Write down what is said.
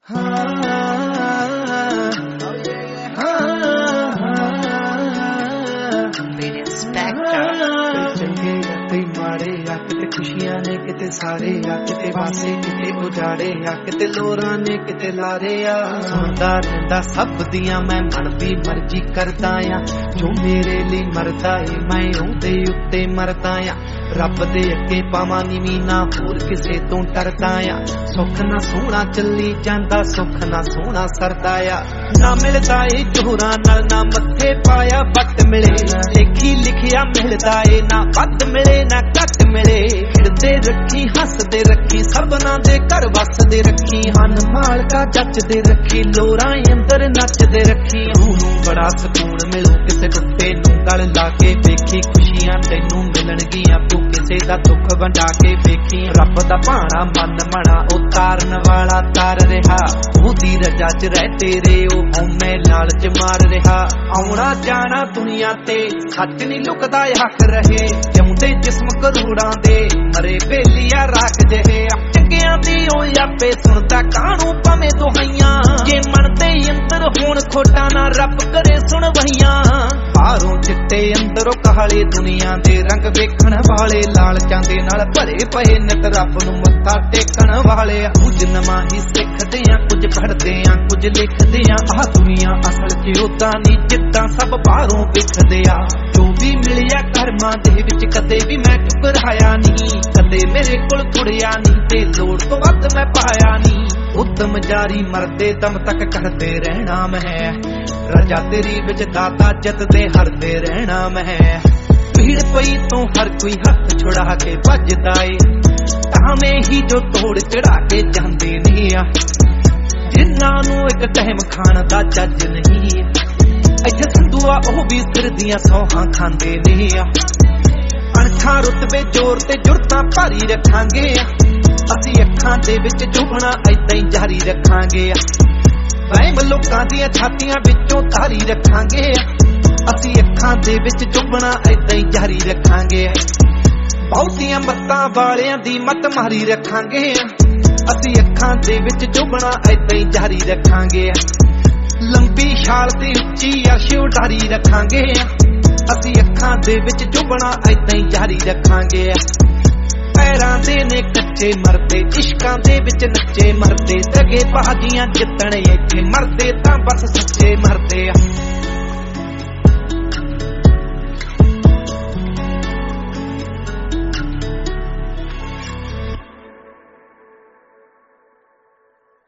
चंगे या कई माड़े या किते खुशियां ने किते सारे या किते वासे किते उजाड़े या किते लोरां ने किते लारे आ सुनदा रहिंदा सब दियां मैं मन दी मर्जी करदा आ जो मेरे लिए मरदा है मैं ओहदे उत्ते मरदा आ रब दे अगे पावां नीवीं ना होर किसे तों डरदा आ सुख ना सोहना चली जांदा सुख ना सोहना सरदा आ ना मिलदा ए जोरां नाल ना मत्थे पाया वट मिले लिखी लिखिया मिलदा ए ना वध मिले ना घट मिले खिड़दे रखी हसदे रखी सबना दे घर वसदे रखी हन मालका जचदे रखी लोरां अंदर नचदे रखी ओनू बड़ा सकून मिलू किसे टुट्टे नू गल ला के वेखी खुशियां तैनू मिलणगियां तू किसे दा दुख वंडा के वेखी रब दा भाणा मन मना उतारन वाला तार रहा ओदी रजा च रह तेरे ओ हौमे लालच मार रहा आउणा जाना दुनिया ते सच नहीं लुकदा हक रहे जिउंदे जिस्म करोड़ां दे मरे बेलिया राख जहे चंगियां दी ओ आपे सुनदा कानू भावें दुहाइयां जे मन दे अंदर होण खोटा ना रब करे सुन वहियां बाहरों चिट्टे अंदरों काले दुनिया दे रंग वेखण वाले लालचां दे नाल भरे पए नित रब नूं मत्था टेकण वाले कुछ नवां ही सिखदे आ कुछ पढ़दे आ कुछ लिखदे आ आह दुनिया असल च उदां नहीं जिद्दां सब बाहरों विखदे आ जो भी मिलिया कर्मां दे विच कदे भी मैं ठुकराया नहीं कदे मेरे कोल थुड़िया नहीं ते लोड़ तो वध मैं पाया नहीं उद्दम जारी मरदे दम तक करदे रहना मैं रजा तेरी विच दाता जतदे हरदे रहना मैं भीड़ पई तो हर कोई हथ छुड़ा के भजदा ए तावें ही जो तोड़ चढ़ा के जांदे नहीं आ जिन्हां नूं इक टहम खाण दा जज नहीं इत्थे संधुआ ओह भी सिर दियां सौहां खांदे नहीं आ अणखां रुतबे जोर ते जुरतां भारी रखांगे असीं अखां दे विच चुभना ऐदां ही जारी रखांगे वहम लोकां दियां छातियां विचों तारी रखांगे असीं अखां दे विच चुभना ऐदां ही जारी रखांगे बहुतियां मत्तां वालियां दी मत मारी रखांगे असीं अखां दे विच चुभना ऐदां ही जारी रखांगे लंबी छाल ते उच्ची अर्श उडारी रखांगे असीं अखां दे विच चुभना ऐदां ही जारी रखांगे पैरां दे ने कच्चे मरदे इश्कां दे विच नच्चे मरदे दगे बाजियां जितणे इत्थे मरदे तां बस सच्चे मरदे